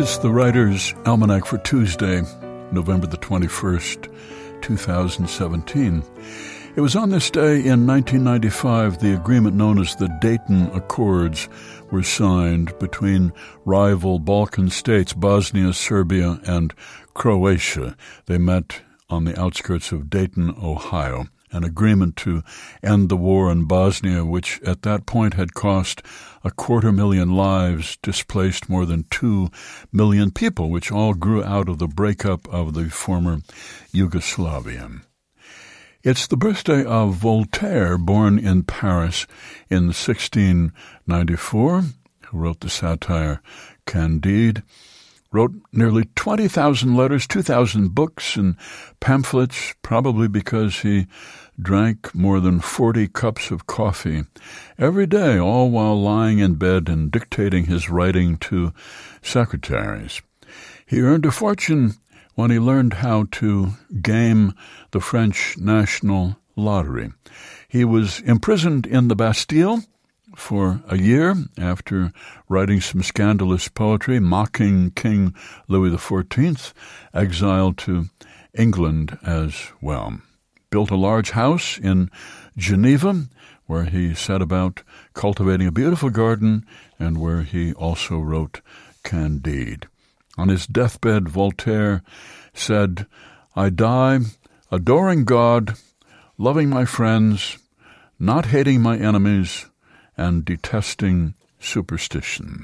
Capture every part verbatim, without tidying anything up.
It's the Writer's Almanac for Tuesday, November the twenty-first, two thousand seventeen. It was on this day in nineteen ninety-five the agreement known as the Dayton Accords were signed between rival Balkan states, Bosnia, Serbia, and Croatia. They met on the outskirts of Dayton, Ohio. An agreement to end the war in Bosnia, which at that point had cost a quarter million lives, displaced more than two million people, which all grew out of the breakup of the former Yugoslavia. It's the birthday of Voltaire, born in Paris in sixteen ninety-four, who wrote the satire Candide. Wrote nearly twenty thousand letters, two thousand books and pamphlets, probably because he drank more than forty cups of coffee every day, all while lying in bed and dictating his writing to secretaries. He earned a fortune when he learned how to game the French National Lottery. He was imprisoned in the Bastille for a year after writing some scandalous poetry, mocking King Louis the Fourteenth, exiled to England as well. Built a large house in Geneva, where he set about cultivating a beautiful garden and where he also wrote Candide. On his deathbed, Voltaire said, "I die adoring God, loving my friends, not hating my enemies, and detesting superstition."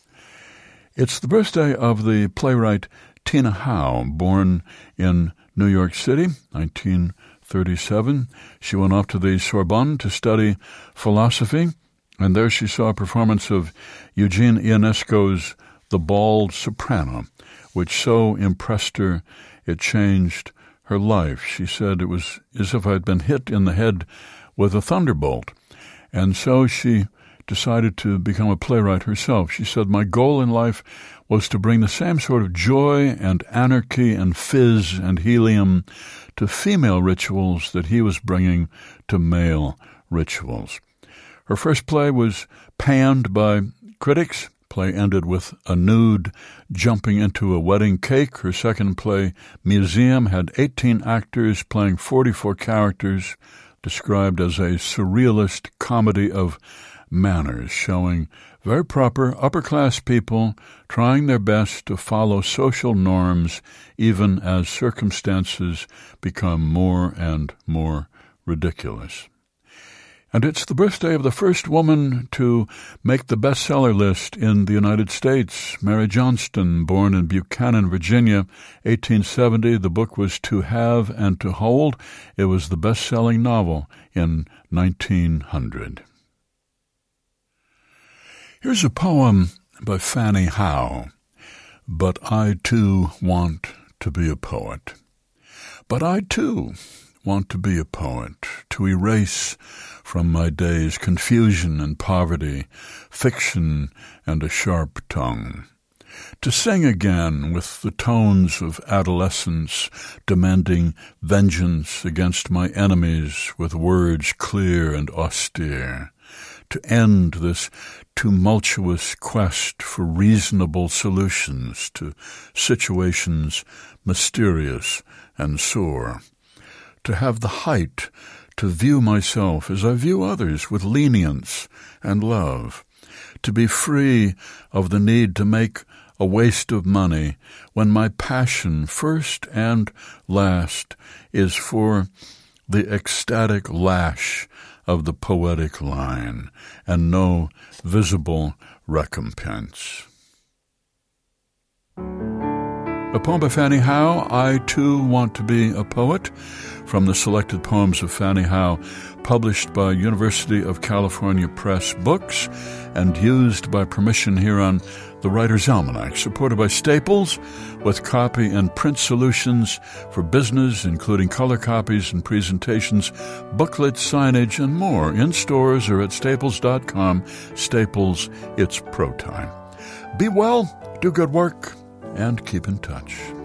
It's the birthday of the playwright Tina Howe, born in New York City, nineteen thirty-seven. She went off to the Sorbonne to study philosophy, and there she saw a performance of Eugene Ionesco's The Bald Soprano, which so impressed her it changed her life. She said it was as if I'd been hit in the head with a thunderbolt. And so she decided to become a playwright herself. She said, "My goal in life was to bring the same sort of joy and anarchy and fizz and helium to female rituals that he was bringing to male rituals." Her first play was panned by critics. Play ended with a nude jumping into a wedding cake. Her second play, Museum, had eighteen actors playing forty-four characters, described as a surrealist comedy of manners, showing very proper upper-class people trying their best to follow social norms even as circumstances become more and more ridiculous. And it's the birthday of the first woman to make the bestseller list in the United States, Mary Johnston, born in Buchanan, Virginia, eighteen seventy. The book was To Have and to Hold. It was the best-selling novel in nineteen hundred. Here's a poem by Fanny Howe. But I, too, want to be a poet. But I, too, want to be a poet, to erase from my days confusion and poverty, fiction and a sharp tongue. To sing again with the tones of adolescence, demanding vengeance against my enemies with words clear and austere. To end this tumultuous quest for reasonable solutions to situations mysterious and sore. To have the height to view myself as I view others with lenience and love. To be free of the need to make a waste of money when my passion, first and last, is for the ecstatic lash of the poetic line and no visible recompense. A poem by Fanny Howe, I Too Want to Be a Poet, from the Selected Poems of Fanny Howe, published by University of California Press Books and used by permission here on the Writer's Almanac, supported by Staples, with copy and print solutions for business, including color copies and presentations, booklets, signage, and more, in stores or at staples dot com. Staples, it's pro time. Be well, do good work, and keep in touch.